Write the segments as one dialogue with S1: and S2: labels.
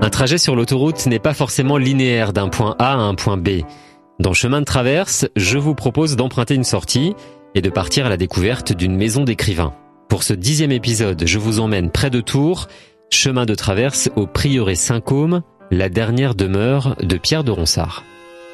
S1: Un trajet sur l'autoroute n'est pas forcément linéaire d'un point A à un point B. Dans Chemin de traverse, je vous propose d'emprunter une sortie et de partir à la découverte d'une maison d'écrivains. Pour ce 10e épisode, je vous emmène près de Tours, chemin de traverse au prieuré Saint-Côme, la dernière demeure de Pierre de Ronsard.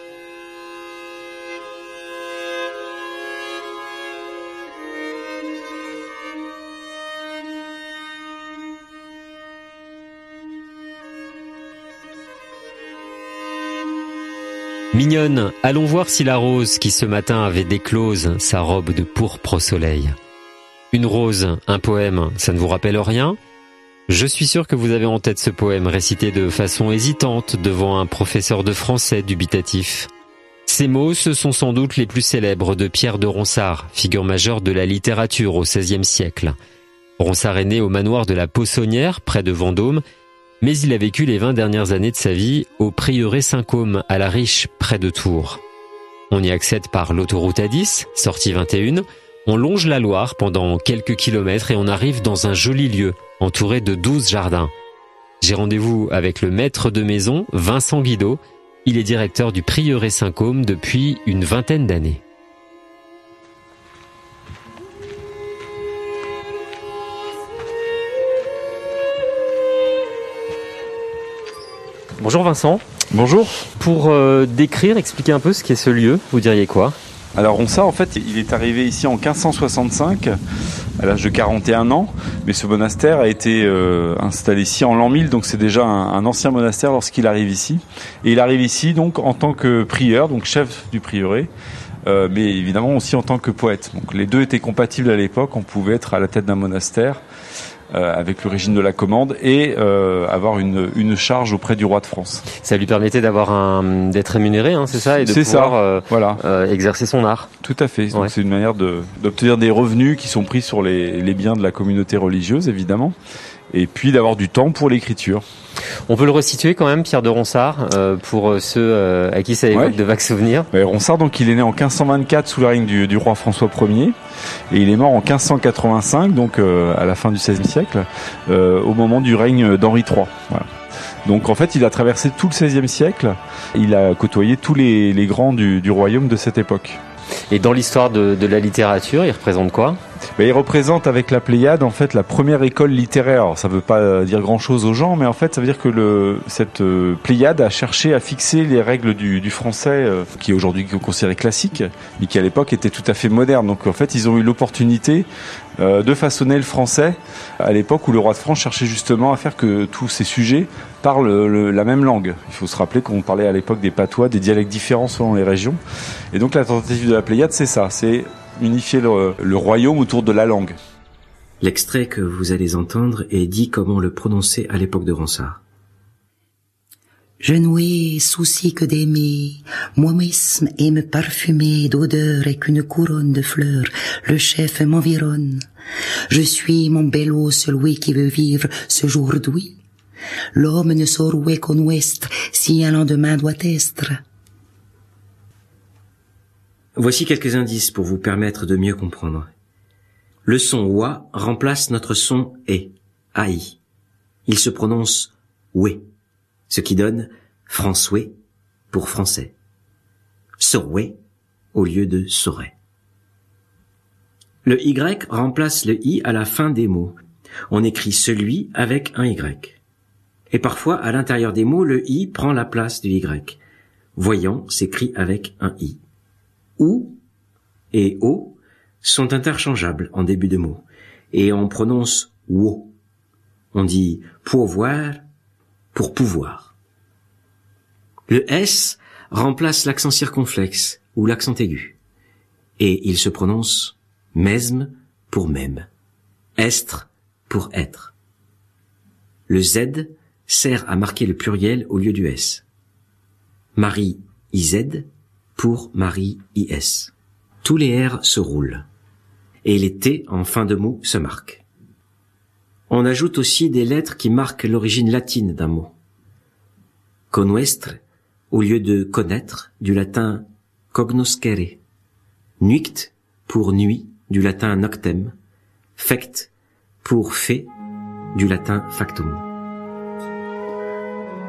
S1: Mignonne, allons voir si la rose qui ce matin avait déclose sa robe de pourpre au soleil. Une rose, un poème, ça ne vous rappelle rien ? Je suis sûr que vous avez en tête ce poème récité de façon hésitante devant un professeur de français dubitatif. Ces mots, ce sont sans doute les plus célèbres de Pierre de Ronsard, figure majeure de la littérature au XVIe siècle. Ronsard est né au manoir de la Poissonnière, près de Vendôme, mais il a vécu les 20 dernières années de sa vie au prieuré Saint-Côme, à la Riche, près de Tours. On y accède par l'autoroute A10, sortie 21. On longe la Loire pendant quelques kilomètres et on arrive dans un joli lieu, entouré de 12 jardins. J'ai rendez-vous avec le maître de maison, Vincent Guido. Il est directeur du prieuré Saint-Côme depuis une 20aine d'années. Bonjour Vincent.
S2: Bonjour.
S1: Pour décrire, expliquer un peu ce qu'est ce lieu, vous diriez quoi ?
S2: Alors Ronsard, en fait, il est arrivé ici en 1565, à l'âge de 41 ans, mais ce monastère a été installé ici en l'an 1000, donc c'est déjà un ancien monastère lorsqu'il arrive ici. Et il arrive ici donc en tant que prieur, donc chef du prieuré, mais évidemment aussi en tant que poète. Donc les deux étaient compatibles à l'époque, on pouvait être à la tête d'un monastère, avec le régime de la commande et avoir une charge auprès du roi de France.
S1: Ça lui permettait d'être rémunéré, hein, c'est ça, et de pouvoir exercer son art.
S2: Tout à fait. Donc
S1: ouais.
S2: C'est une manière d'obtenir des revenus qui sont pris sur les biens de la communauté religieuse, évidemment, et puis d'avoir du temps pour l'écriture.
S1: On peut le resituer quand même, Pierre de Ronsard, pour ceux à qui ça évoque de vagues souvenirs.
S2: Ronsard, donc, il est né en 1524 sous le règne du roi François Ier, et il est mort en 1585, donc à la fin du XVIe siècle, au moment du règne d'Henri III. Voilà. Donc en fait, il a traversé tout le XVIe siècle, il a côtoyé tous les grands du royaume de cette époque.
S1: Et dans l'histoire de la littérature, il représente quoi ?
S2: Il représente avec la Pléiade en fait la première école littéraire. Alors, ça veut pas dire grand-chose aux gens, mais en fait ça veut dire que cette Pléiade a cherché à fixer les règles du français qui est aujourd'hui considéré classique, mais qui à l'époque était tout à fait moderne. Donc en fait ils ont eu l'opportunité de façonner le français à l'époque où le roi de France cherchait justement à faire que tous ces sujets parlent la même langue. Il faut se rappeler qu'on parlait à l'époque des patois, des dialectes différents selon les régions. Et donc la tentative de la Pléiade, c'est ça, c'est unifier le royaume autour de la langue.
S3: L'extrait que vous allez entendre est dit comme on le prononçait à l'époque de Ronsard.
S4: Je n'ai souci que d'aimer, moi-même aime parfumer d'odeur et qu'une couronne de fleurs, le chef m'environne. Je suis mon bello, celui qui veut vivre ce jour d'oui. L'homme ne saurait qu'au ouest, si un lendemain doit être.
S3: Voici quelques indices pour vous permettre de mieux comprendre. Le son oua remplace notre son e, ai. Il se prononce oué, ce qui donne François pour français. Sauroué au lieu de saurait. Le y remplace le i à la fin des mots. On écrit celui avec un y. Et parfois, à l'intérieur des mots, le i prend la place du y. Voyant s'écrit avec un i. Ou et o sont interchangeables en début de mot, et on prononce wo. On dit pourvoir pour pouvoir. Le s remplace l'accent circonflexe ou l'accent aigu, et il se prononce mesme pour même, estre pour être. Le z sert à marquer le pluriel au lieu du s. Marie iz pour Marie is. Tous les R se roulent. Et les T en fin de mot se marquent. On ajoute aussi des lettres qui marquent l'origine latine d'un mot. Conuestre, au lieu de connaître, du latin cognoscere. Nuict, pour nuit, du latin noctem. Fect, pour fait, du latin factum.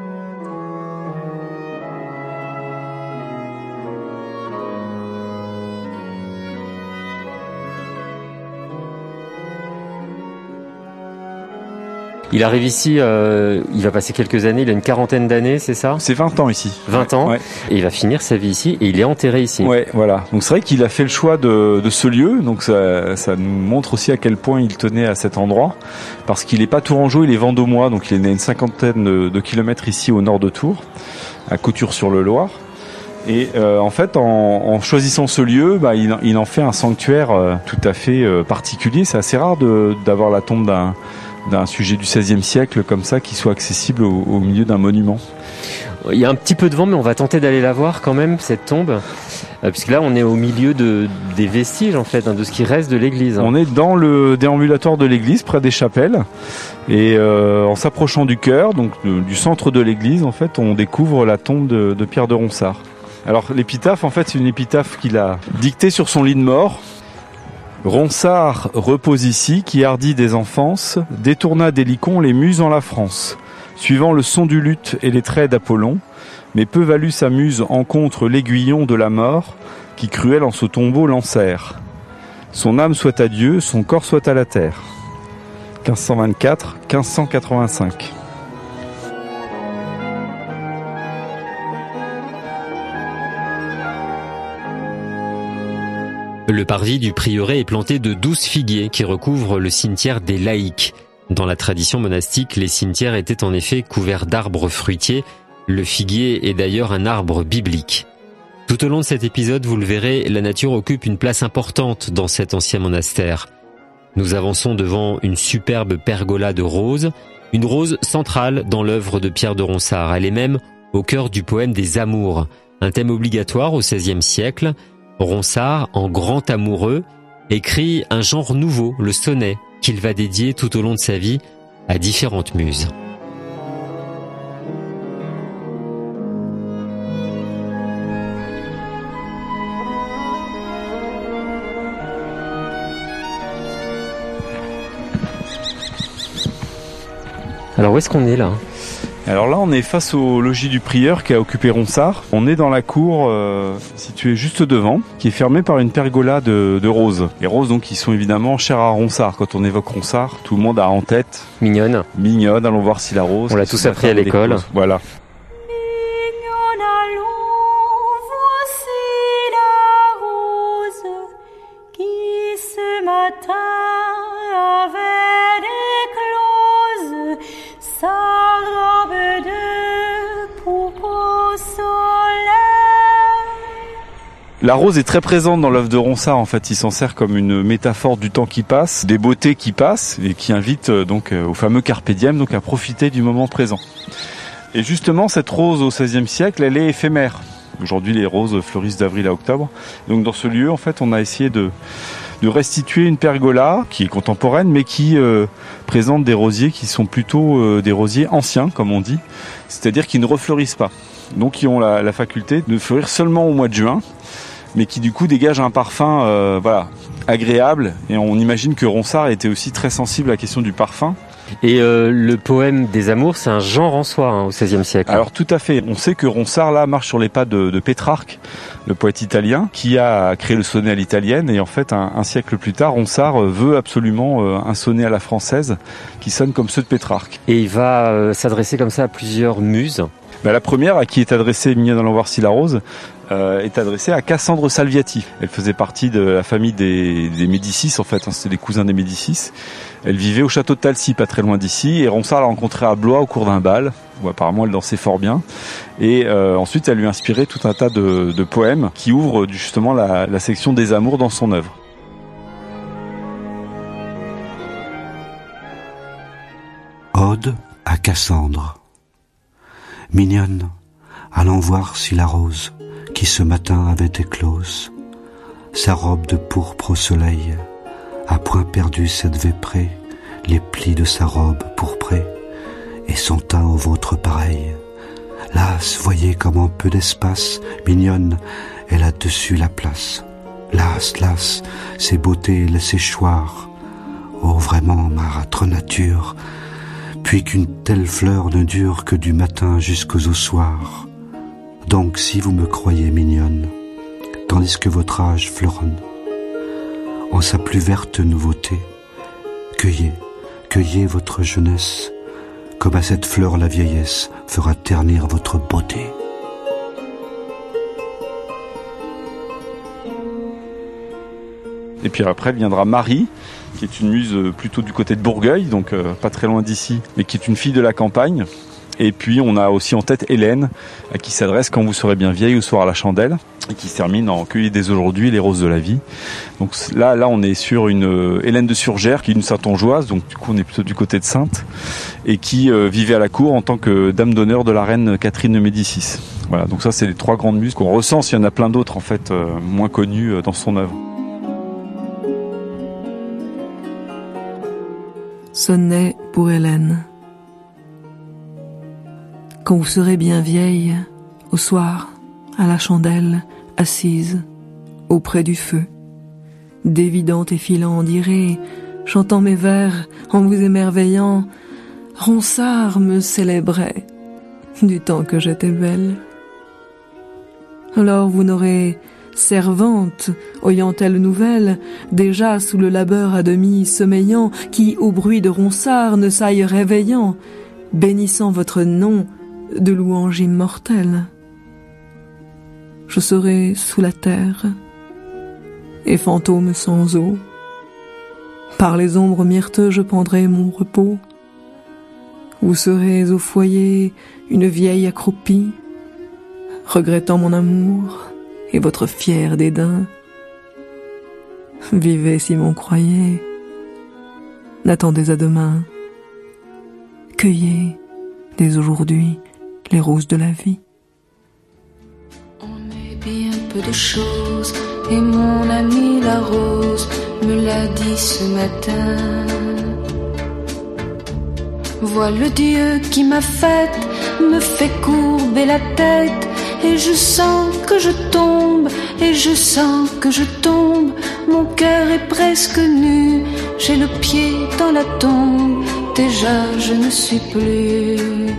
S1: Il arrive ici, il va passer quelques années, il a une quarantaine d'années, c'est ça ?
S2: C'est 20 ans ici.
S1: 20 ans,
S2: Ouais.
S1: Et il va finir sa vie ici, et il est enterré ici.
S2: Ouais, voilà. Donc c'est vrai qu'il a fait le choix de ce lieu, donc ça nous montre aussi à quel point il tenait à cet endroit, parce qu'il est pas tourangeau, il est vendômois, donc il est né à une cinquantaine de kilomètres ici au nord de Tours, à Couture-sur-le-Loir. Et en fait, en choisissant ce lieu, il en fait un sanctuaire tout à fait particulier. C'est assez rare d'avoir la tombe d'un sujet du XVIe siècle comme ça qui soit accessible au milieu d'un monument.
S1: Il y a un petit peu de vent, mais on va tenter d'aller la voir quand même, cette tombe, puisque là on est au milieu des vestiges en fait, de ce qui reste de l'église.
S2: On est dans le déambulatoire de l'église, près des chapelles, et en s'approchant du chœur, donc du centre de l'église, en fait, on découvre la tombe de Pierre de Ronsard. Alors l'épitaphe, en fait, c'est une épitaphe qu'il a dictée sur son lit de mort. Ronsard repose ici, qui hardit des enfances, détourna des licons les muses en la France. Suivant le son du luth et les traits d'Apollon, mais peu valut sa muse en contre l'aiguillon de la mort, qui cruel en ce tombeau l'enserre. Son âme soit à Dieu, son corps soit à la terre. 1524-1585.
S1: Le parvis du prieuré est planté de 12 figuiers qui recouvrent le cimetière des laïcs. Dans la tradition monastique, les cimetières étaient en effet couverts d'arbres fruitiers. Le figuier est d'ailleurs un arbre biblique. Tout au long de cet épisode, vous le verrez, la nature occupe une place importante dans cet ancien monastère. Nous avançons devant une superbe pergola de roses, une rose centrale dans l'œuvre de Pierre de Ronsard. Elle est même au cœur du poème des Amours, un thème obligatoire au XVIe siècle. Ronsard, en grand amoureux, écrit un genre nouveau, le sonnet, qu'il va dédier tout au long de sa vie à différentes muses. Alors où est-ce qu'on est là ?
S2: Alors là, on est face au logis du prieur qui a occupé Ronsard. On est dans la cour située juste devant, qui est fermée par une pergola de roses. Les roses, donc, qui sont évidemment chères à Ronsard. Quand on évoque Ronsard, tout le monde a en tête
S1: Mignonne.
S2: Mignonne, allons voir si la rose.
S1: On l'a tous appris à l'école.
S2: Voilà.
S5: Mignonne, allons, voici la rose qui ce matin avait éclose sa robe de pourpre au soleil.
S2: La rose est très présente dans l'œuvre de Ronsard. En fait, il s'en sert comme une métaphore du temps qui passe, des beautés qui passent et qui invite donc au fameux carpe diem, donc à profiter du moment présent. Et justement, cette rose au XVIe siècle, elle est éphémère. Aujourd'hui, les roses fleurissent d'avril à octobre. Donc, dans ce lieu, en fait, on a essayé de restituer une pergola qui est contemporaine, mais qui présente des rosiers qui sont plutôt des rosiers anciens, comme on dit, c'est-à-dire qui ne refleurissent pas. Donc, qui ont la faculté de fleurir seulement au mois de juin, mais qui du coup dégagent un parfum agréable. Et on imagine que Ronsard était aussi très sensible à la question du parfum.
S1: Et le poème des Amours, c'est un genre en soi au XVIe siècle.
S2: Alors tout à fait. On sait que Ronsard là marche sur les pas de Pétrarque, le poète italien, qui a créé le sonnet à l'italienne. Et en fait, un siècle plus tard, Ronsard veut absolument un sonnet à la française qui sonne comme ceux de Pétrarque.
S1: Et il va s'adresser comme ça à plusieurs muses.
S2: La première, à qui est adressée Mignonne, allons voir si la rose, est adressée à Cassandre Salviati. Elle faisait partie de la famille des Médicis, en fait, c'était des cousins des Médicis. Elle vivait au château de Talcy, pas très loin d'ici, et Ronsard l'a rencontrée à Blois au cours d'un bal, où apparemment elle dansait fort bien. Et ensuite, elle lui a inspiré tout un tas de poèmes qui ouvrent justement la section des amours dans son œuvre.
S6: Ode à Cassandre. Mignonne, allons voir si la rose, qui ce matin avait éclose, sa robe de pourpre au soleil, a point perdu cette véprée, les plis de sa robe pourprée, et son teint au vôtre pareil. Las, voyez comme en peu d'espace, mignonne, elle a dessus la place. Las, las, ses beautés, le séchoir, oh vraiment, marâtre nature, puis qu'une telle fleur ne dure que du matin jusqu'au soir. Donc si vous me croyez mignonne, tandis que votre âge fleuronne, en sa plus verte nouveauté, cueillez votre jeunesse comme à cette fleur la vieillesse fera ternir votre beauté.
S2: Et puis après viendra Marie, qui est une muse plutôt du côté de Bourgueil, donc pas très loin d'ici, mais qui est une fille de la campagne. Et puis on a aussi en tête Hélène, à qui s'adresse Quand vous serez bien vieille au soir à la chandelle, et qui se termine en Cueillez dès aujourd'hui les roses de la vie. Donc là on est sur une Hélène de Surgères, qui est une Saintongeoise, donc du coup on est plutôt du côté de Saintes, et qui vivait à la cour en tant que dame d'honneur de la reine Catherine de Médicis. Voilà, donc ça c'est les trois grandes muses qu'on recense. Il y en a plein d'autres en fait moins connues dans son œuvre.
S7: Sonnet pour Hélène. Quand vous serez bien vieille, au soir, à la chandelle, assise, auprès du feu, dévidant et filant d'irée, chantant mes vers, en vous émerveillant, Ronsard me célébrait du temps que j'étais belle. Alors vous n'aurez servante, oyant telle nouvelle, déjà sous le labeur à demi sommeillant, qui au bruit de Ronsard ne s'aille réveillant, bénissant votre nom de louange immortelle. Je serai sous la terre, et fantôme sans eau. Par les ombres myrteux je prendrai mon repos. Vous serez au foyer une vieille accroupie, regrettant mon amour et votre fier dédain. Vivez si m'on croyait, n'attendez à demain. Cueillez dès aujourd'hui les roses de la vie.
S8: On est bien peu de choses, et mon ami la rose me l'a dit ce matin. Vois le Dieu qui m'a faite, me fait courber la tête, et je sens que je tombe, et je sens que je tombe. Mon cœur est presque nu, j'ai le pied dans la tombe, déjà je ne suis plus.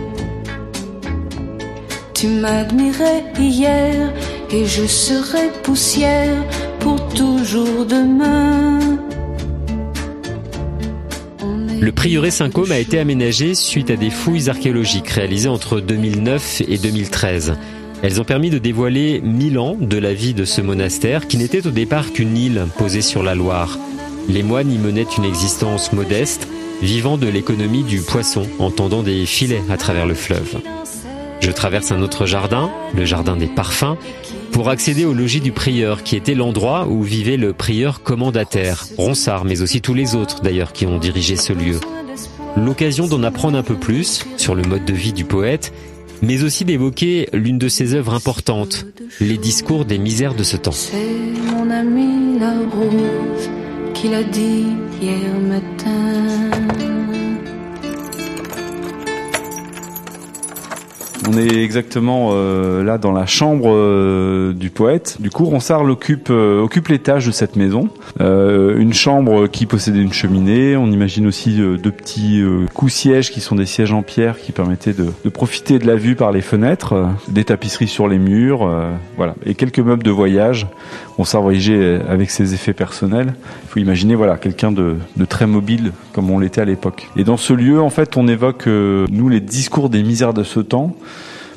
S8: Tu m'admirais hier, et je serai poussière pour toujours demain.
S1: Le prieuré Saint-Côme a été aménagé suite à des fouilles archéologiques réalisées entre 2009 et 2013. Elles ont permis de dévoiler 1000 ans de la vie de ce monastère qui n'était au départ qu'une île posée sur la Loire. Les moines y menaient une existence modeste, vivant de l'économie du poisson en tendant des filets à travers le fleuve. Je traverse un autre jardin, le jardin des parfums, pour accéder au logis du prieur, qui était l'endroit où vivait le prieur commandataire, Ronsard, mais aussi tous les autres d'ailleurs qui ont dirigé ce lieu. L'occasion d'en apprendre un peu plus sur le mode de vie du poète, mais aussi d'évoquer l'une de ses œuvres importantes, les discours des misères de ce temps.
S8: C'est mon ami la rose qui l'a dit hier matin.
S2: On est exactement là dans la chambre du poète. Du coup, Ronsard occupe l'étage de cette maison. Une chambre qui possédait une cheminée. On imagine aussi deux petits coups-sièges qui sont des sièges en pierre qui permettaient de profiter de la vue par les fenêtres, des tapisseries sur les murs, voilà, et quelques meubles de voyage. Ronsard voyageait avec ses effets personnels. Il faut imaginer quelqu'un de très mobile comme on l'était à l'époque. Et dans ce lieu, en fait, on évoque nous les discours des misères de ce temps. Pourquoi ?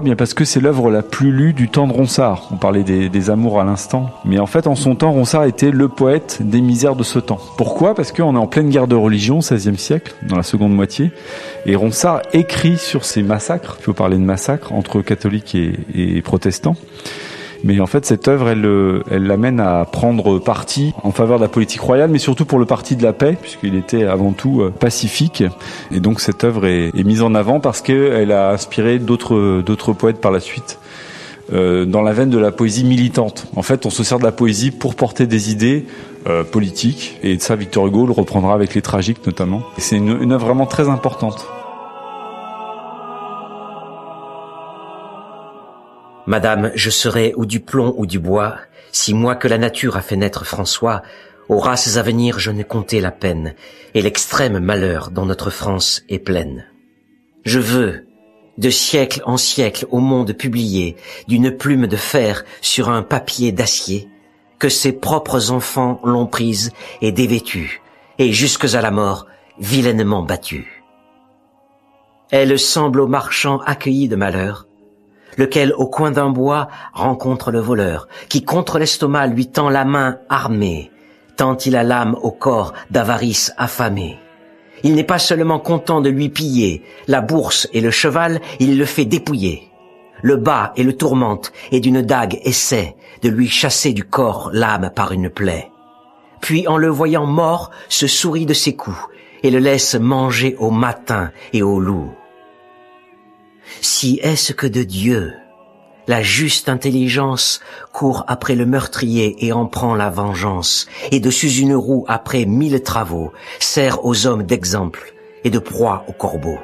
S2: Bien parce que c'est l'œuvre la plus lue du temps de Ronsard. On parlait des amours à l'instant. Mais en fait, en son temps, Ronsard était le poète des misères de ce temps. Pourquoi ? Parce qu'on est en pleine guerre de religion, 16e siècle, dans la seconde moitié. Et Ronsard écrit sur ces massacres. Il faut parler de massacres entre catholiques et protestants. Mais en fait, cette œuvre, elle l'amène à prendre parti en faveur de la politique royale, mais surtout pour le parti de la paix, puisqu'il était avant tout pacifique. Et donc, cette œuvre est mise en avant parce qu'elle a inspiré d'autres poètes par la suite, dans la veine de la poésie militante. En fait, on se sert de la poésie pour porter des idées politiques. Et ça, Victor Hugo le reprendra avec les tragiques, notamment. Et c'est une œuvre vraiment très importante.
S3: Madame, je serai ou du plomb ou du bois, si moi que la nature a fait naître François, aux races à venir je ne comptais la peine, et l'extrême malheur dont notre France est pleine. Je veux, de siècle en siècle au monde publier, d'une plume de fer sur un papier d'acier, que ses propres enfants l'ont prise et dévêtue, et jusques à la mort, vilainement battue. Elle semble au marchand accueilli de malheur, lequel au coin d'un bois rencontre le voleur, qui contre l'estomac lui tend la main armée, tant il a l'âme au corps d'avarice affamée. Il n'est pas seulement content de lui piller la bourse et le cheval, il le fait dépouiller. Le bat et le tourmente, et d'une dague essaie de lui chasser du corps l'âme par une plaie. Puis en le voyant mort, se sourit de ses coups, et le laisse manger au matin et au loup. Si est-ce que de Dieu, la juste intelligence court après le meurtrier et en prend la vengeance, et dessus une roue après 1000 travaux, sert aux hommes d'exemple et de proie aux corbeaux.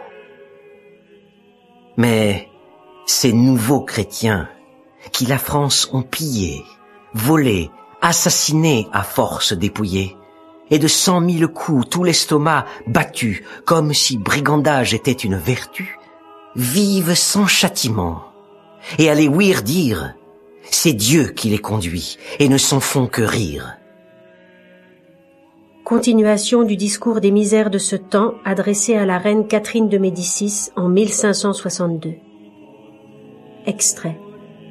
S3: Mais ces nouveaux chrétiens qui la France ont pillé, volé, assassiné à force dépouillée, et de 100 000 coups tout l'estomac battu, comme si brigandage était une vertu, vivent sans châtiment, et à les ouïr dire, c'est Dieu qui les conduit, et ne s'en font que rire.
S9: Continuation du discours des misères de ce temps adressé à la reine Catherine de Médicis en 1562. Extrait.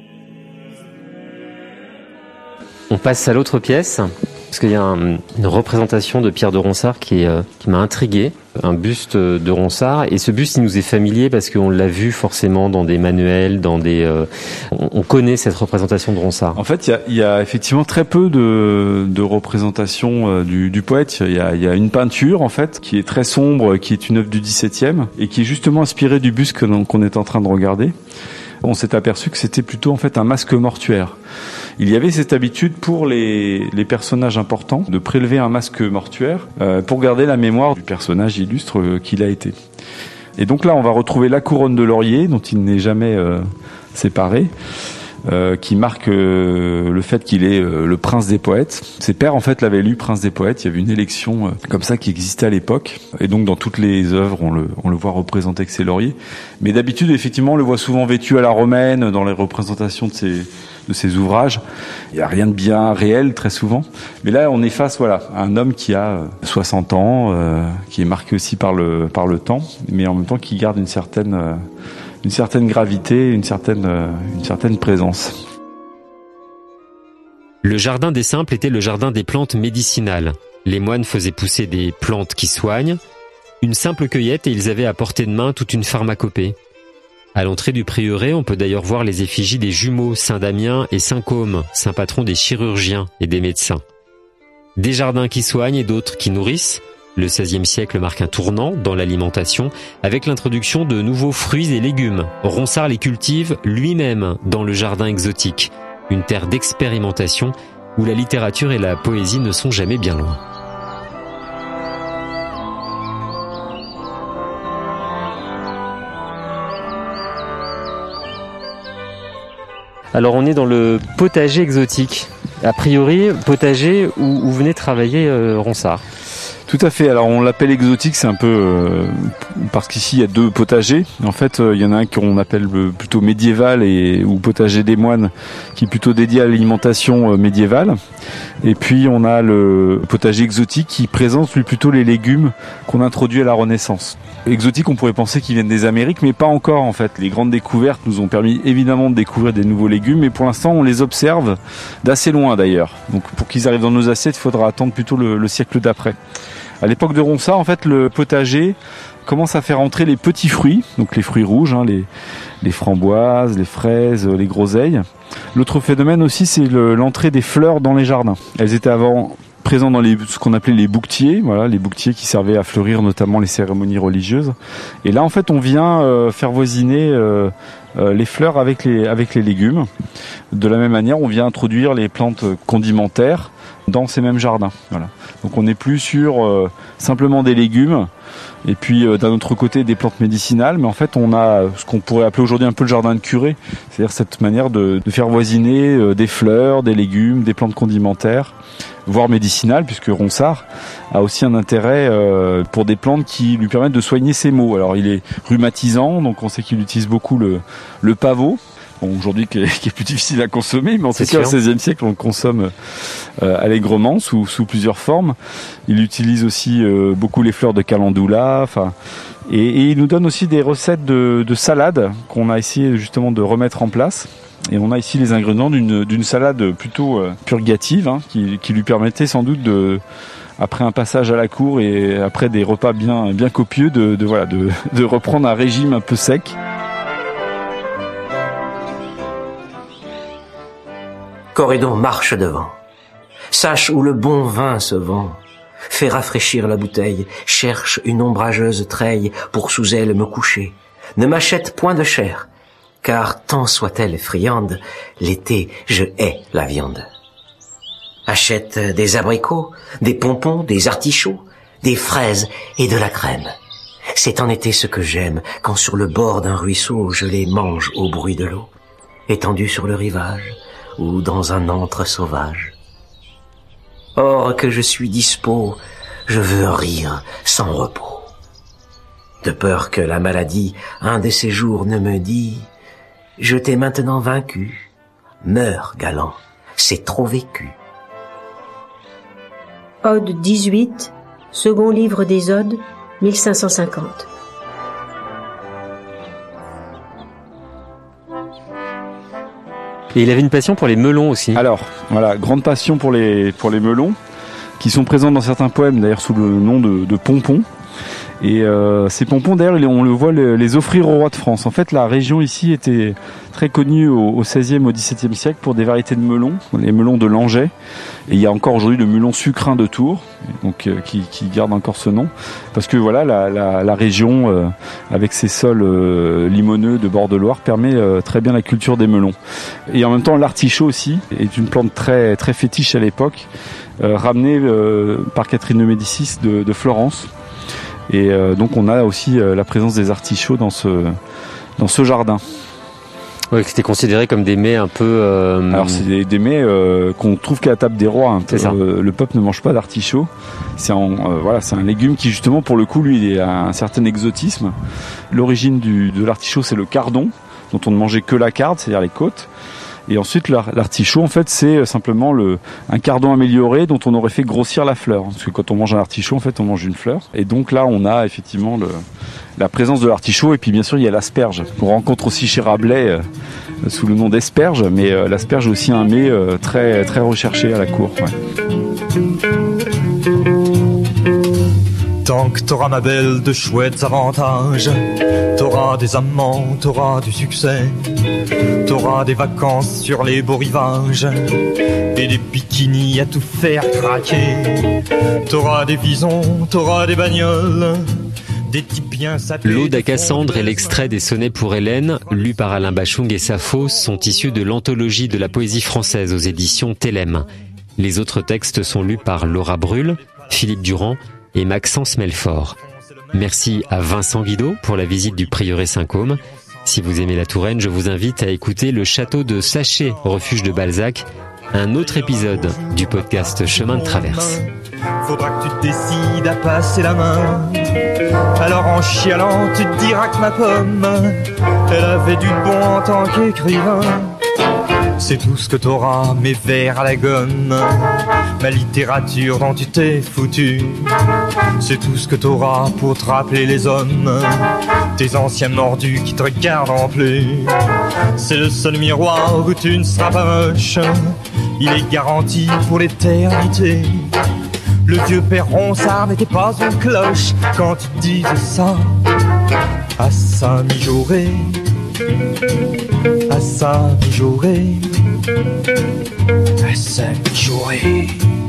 S1: On passe à l'autre pièce, parce qu'il y a une représentation de Pierre de Ronsard qui m'a intrigué, un buste de Ronsard, et ce buste il nous est familier parce qu'on l'a vu forcément dans des manuels, on connaît cette représentation de Ronsard.
S2: En fait, il y a effectivement très peu de représentations du poète. Il y a une peinture en fait qui est très sombre, qui est une œuvre du XVIIe et qui est justement inspirée du buste qu'on est en train de regarder. On s'est aperçu que c'était plutôt en fait un masque mortuaire. Il y avait cette habitude pour les personnages importants de prélever un masque mortuaire pour garder la mémoire du personnage illustre qu'il a été. Et donc là, on va retrouver la couronne de laurier dont il n'est jamais séparé, qui marque le fait qu'il est le prince des poètes. Ses pères en fait l'avaient lu prince des poètes. Il y avait une élection comme ça qui existait à l'époque, et donc dans toutes les œuvres on le voit représenté avec ses lauriers. Mais d'habitude effectivement on le voit souvent vêtu à la romaine dans les représentations de ses ouvrages. Il n'y a rien de bien réel très souvent, mais là on est face à un homme qui a 60 ans, qui est marqué aussi par le temps, mais en même temps qui garde une certaine gravité, une certaine présence.
S1: Le jardin des simples était le jardin des plantes médicinales. Les moines faisaient pousser des plantes qui soignent, une simple cueillette et ils avaient à portée de main toute une pharmacopée. À l'entrée du prieuré, on peut d'ailleurs voir les effigies des jumeaux Saint Damien et Saint Côme, saint patron des chirurgiens et des médecins. Des jardins qui soignent et d'autres qui nourrissent. Le XVIe siècle marque un tournant dans l'alimentation avec l'introduction de nouveaux fruits et légumes. Ronsard les cultive lui-même dans le jardin exotique, une terre d'expérimentation où la littérature et la poésie ne sont jamais bien loin. Alors on est dans le potager exotique. A priori, potager où venait travailler Ronsard.
S2: Tout à fait. Alors on l'appelle exotique, c'est un peu parce qu'ici il y a deux potagers. En fait, il y en a un qu'on appelle plutôt médiéval ou potager des moines, qui est plutôt dédié à l'alimentation médiévale. Et puis on a le potager exotique qui présente lui plutôt les légumes qu'on introduit à la Renaissance. Exotique, on pourrait penser qu'ils viennent des Amériques, mais pas encore en fait. Les grandes découvertes nous ont permis évidemment de découvrir des nouveaux légumes, mais pour l'instant on les observe d'assez loin d'ailleurs. Donc pour qu'ils arrivent dans nos assiettes, il faudra attendre plutôt le siècle d'après. À l'époque de Ronsard, en fait, le potager commence à faire entrer les petits fruits, donc les fruits rouges, les framboises, les fraises, les groseilles. L'autre phénomène aussi, c'est l'entrée des fleurs dans les jardins. Elles étaient avant présentes dans ce qu'on appelait les bouquetiers, les bouquetiers qui servaient à fleurir notamment les cérémonies religieuses. Et là, en fait, on vient faire voisiner les fleurs avec les légumes. De la même manière, on vient introduire les plantes condimentaires dans ces mêmes jardins. Voilà. Donc on n'est plus sur simplement des légumes et puis d'un autre côté des plantes médicinales, mais en fait on a ce qu'on pourrait appeler aujourd'hui un peu le jardin de curé, c'est-à-dire cette manière de faire voisiner des fleurs, des légumes, des plantes condimentaires, voire médicinales, puisque Ronsard a aussi un intérêt pour des plantes qui lui permettent de soigner ses maux. Alors il est rhumatisant, donc on sait qu'il utilise beaucoup le pavot. bon, aujourd'hui qui est plus difficile à consommer, mais en tout cas au XVIe siècle on le consomme allègrement sous plusieurs formes. Il utilise aussi beaucoup les fleurs de calendula, et il nous donne aussi des recettes de salade qu'on a essayé justement de remettre en place. Et on a ici les ingrédients d'une salade plutôt purgative, qui lui permettait sans doute après un passage à la cour et après des repas bien copieux, de reprendre un régime un peu sec.
S3: Coridon, marche devant. Sache où le bon vin se vend. Fais rafraîchir la bouteille. Cherche une ombrageuse treille pour sous elle me coucher. Ne m'achète point de chair, car tant soit-elle friande, l'été je hais la viande. Achète des abricots, des pompons, des artichauts, des fraises et de la crème. C'est en été ce que j'aime, quand sur le bord d'un ruisseau je les mange au bruit de l'eau, étendu sur le rivage ou dans un antre sauvage. Or que je suis dispos, je veux rire sans repos, de peur que la maladie un de ces jours ne me dit « Je t'ai maintenant vaincu, meurs galant, c'est trop vécu ».
S9: Ode 18, second livre des Odes, 1550.
S1: Et il avait une passion pour les melons aussi.
S2: Alors, voilà, grande passion pour les melons, qui sont présents dans certains poèmes, d'ailleurs sous le nom de pompons. Et ces pompons, d'ailleurs, on le voit les offrir au roi de France. En fait, la région ici était très connue au XVIe, au XVIIe siècle pour des variétés de melons, les melons de Langeais. Et il y a encore aujourd'hui le melon sucrin de Tours, donc qui garde encore ce nom, parce que voilà, la région avec ses sols limoneux de bord de Loire permet très bien la culture des melons. Et en même temps, l'artichaut aussi est une plante très très fétiche à l'époque, ramenée par Catherine de Médicis de Florence. Et donc on a aussi la présence des artichauts dans ce jardin.
S1: Ouais, c'était considéré comme des mets un peu...
S2: Alors c'est des mets qu'on trouve qu'à la table des rois. C'est ça. Le peuple ne mange pas d'artichaut. C'est un légume qui justement pour le coup lui il a un certain exotisme. L'origine de l'artichaut c'est le cardon, dont on ne mangeait que la carde, c'est-à-dire les côtes. Et ensuite, l'artichaut, en fait, c'est simplement un cardon amélioré dont on aurait fait grossir la fleur. Parce que quand on mange un artichaut, en fait, on mange une fleur. Et donc là, on a effectivement la présence de l'artichaut. Et puis, bien sûr, il y a l'asperge, qu'on rencontre aussi chez Rabelais sous le nom d'asperge. Mais l'asperge est aussi un mets très, très recherché à la cour. Ouais.
S10: Tant que t'auras ma belle de chouettes avantages, t'auras des amants, t'auras du succès, t'auras des vacances sur les beaux rivages et des bikinis à tout faire craquer. T'auras des visons, t'auras des bagnoles, des types bien sapés.
S1: L'Ode à Cassandre et l'extrait des sonnets pour Hélène, lus par Alain Bachung et Sappho, sont issus de l'anthologie de la poésie française aux éditions Télème. Les autres textes sont lus par Laura Brûle, Philippe Durand et Maxence Melfort. Merci à Vincent Guido pour la visite du prieuré Saint-Côme. Si vous aimez la Touraine, je vous invite à écouter le château de Saché, refuge de Balzac, un autre épisode du podcast Chemin de Traverse.
S10: Faudra que tu te décides à passer la main. Alors en chialant, tu te diras que ma pomme, elle avait du bon en tant qu'écrivain. C'est tout ce que t'auras, mes vers à la gomme, ma littérature dont tu t'es foutu. C'est tout ce que t'auras pour te rappeler les hommes, tes anciens mordus qui te regardent en plus. C'est le seul miroir où tu ne seras pas moche, il est garanti pour l'éternité. Le vieux père Ronsard n'était pas une cloche quand il disait ça à Saint-Mijauré. À Saint-Mijauré, à Saint-Mijauré.